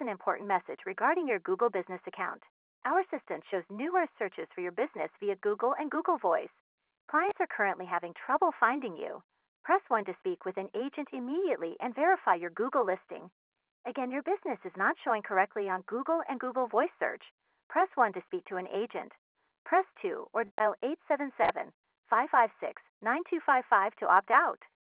an important message regarding your Google Business account. Our assistant shows numerous searches for your business via Google and Google Voice. Clients are currently having trouble finding you. Press 1 to speak with an agent immediately and verify your Google listing. Again, your business is not showing correctly on Google and Google Voice search. Press 1 to speak to an agent. Press 2 or dial 877-556-9255 to opt out.